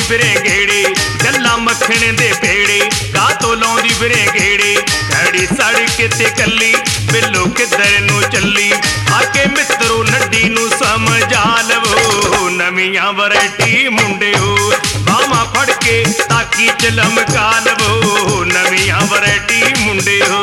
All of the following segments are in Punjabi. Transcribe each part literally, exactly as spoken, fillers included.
ਫਿਰੇ ਗੇੜੇ, ਗੱਲਾਂ ਮੱਖਣ ਦੇ ਪੇੜੇ, ਕਾਹਤੋਂ ਲਾਉਂਦੀ ਫਿਰੇ ਗੇੜੇ। ਖੜੀ ਸੜਕ ਤੇ ਕੱਲੀ ਬਿੱਲੋ ਕਿੱਧਰ ਨੂੰ ਚੱਲੀ, ਆ ਕੇ ਮਿੱਤਰੋ ਨੱਡੀ ਨੂੰ ਸਮਝਾ ਲਵੋ। ਨਵੀਆਂ ਵੈਰਾਈਟੀ ਮੁੰਡਿਓ ਬਾਹਾਂ ਫੜ ਕੇ ਤਾਕੀ ਚ ਲਮਕਾ ਲਵੋ। ਨਵੀਆਂ ਵੈਰਾਈਟੀ ਮੁੰਡਿਓ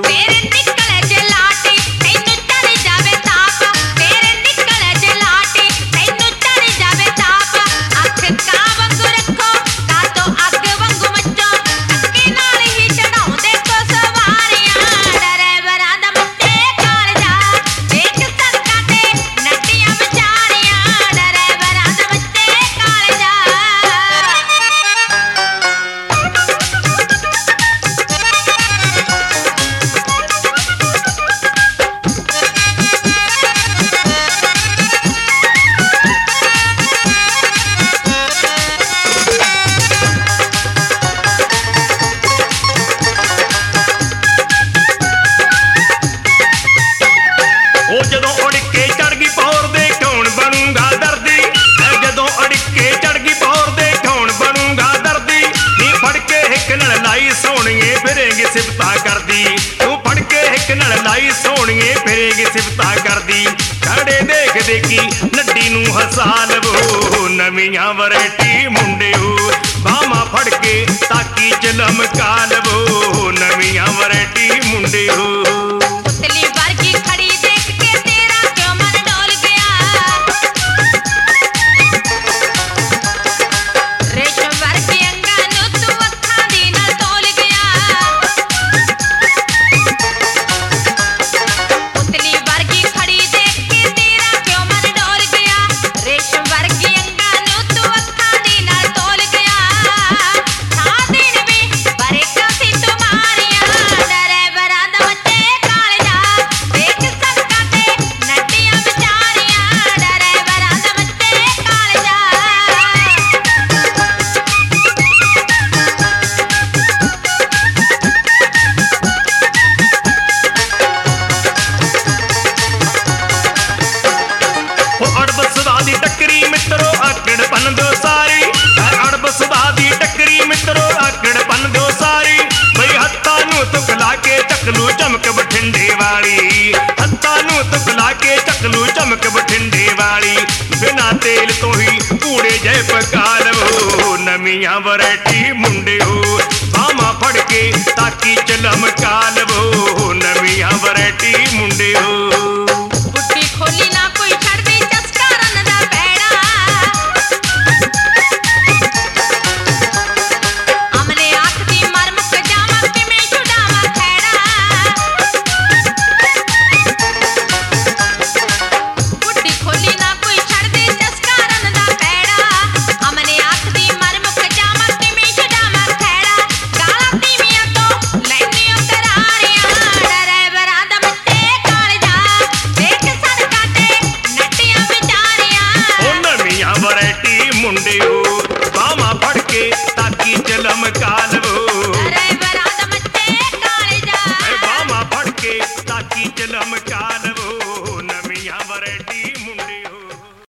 ਸੋਹਣੀਏ ਫਿਰੇਗੀ ਸਿਫਤਾਂ ਕਰਦੀ, ਤੂੰ ਫੜ ਕੇ ਹਿੱਕ ਨਾਲ ਲਾਈ ਸੋਹਣੀਏ ਫਿਰੇਗੀ ਸਿਫਤਾਂ ਕਰਦੀ। ਖੜੇ ਦੇਖ ਦੇਖੀ ਨੱਡੀ ਨੂੰ ਹਸਾ ਲਵੋ। ਨਵੀਆਂ ਵੈਰਾਈਟੀ ਮੁੰਡਿਓ ਬਾਹਾਂ ਫੜ ਕੇ ਤਾਕੀ ਚ ਲਮਕਾ ਲਵੋ। ਨਵੀਆਂ ਵੈਰਾਈਟੀ ਮੁੰਡਿਓ ਚੱਕਲੂ ਚਮਕ ਬਠਿੰਡੇ ਵਾਲੀ, ਹੱਥਾਂ ਨੂੰ ਤੁਕਲਾ ਕੇ ਚੱਕਲੂ ਚਮਕ ਬਠਿੰਡੇ ਵਾਲੀ। ਬਿਨਾਂ ਤੇਲ ਤੋਂ ਹੀ ਕੂੜੇ ਜਿਹੇ ਪਕਾ ਲਵੋ। ਨਵੀਆਂ ਵੈਰਾਈਟੀ ਮੁੰਡਿਓ ਬਾਹਾਂ ਫੜ ਕੇ ਤਾਕੀ ਚ ਲਮਕਾ ਲਵੋ। ਨਵੀਆਂ ਵੈਰਾਈਟੀ ਮੁੰਡਿਓ ਬੁੱਢੀ ਖੋਲੀ ਨਾ ਕੋਈ ਛੱਡਦੀ ਚਸਕਾ ਰਨ ਦਾ ਪੈੜਾ। ਅਮਨੇ ਆਖਦੀ ਮਰ ਮੁੱਕ ਜਾਵਾਂ ਕਿਵੇਂ ਛੁਡਾਵਾਂ ਖੈੜਾ। ਬੁੱਢੀ ਖੋਲੀ ਨਾ ਕੋਈ ਛੱਡਦੀ ਚਸਕਾ ਰਨ ਦਾ ਪੈੜਾ। ਅਮਨੇ ਆਖਦੀ ਮਰ ਮੁੱਕ ਜਾਵਾਂ ਕਿਵੇਂ ਛੁਡਾਵਾਂ ਖੈੜਾ। ਗਾਲਾਂ ਤੀਵੀਆਂ ਤੋਂ ਲੈਂਦੀ ਓ ਕਰਾਰੀਆਂ, ਡਰਾਈਵਰਾਂ ਦਾ ਮੱਥੇ ਕਾਲਜਾ ਦੇਖ ਸੜਕਾਂ ਤੇ ਨੱਟੀਆਂ ਵਿਚਾਰੀਆਂ। ਉਹ ਨਵੀਆਂ ਵੈਰਾਈਟੀ ਮੁੰਡਿਓ ਬਾਹਾਂ ਫੜ ਕੇ ਤਾਕੀ ਚ ਲਮਕਾ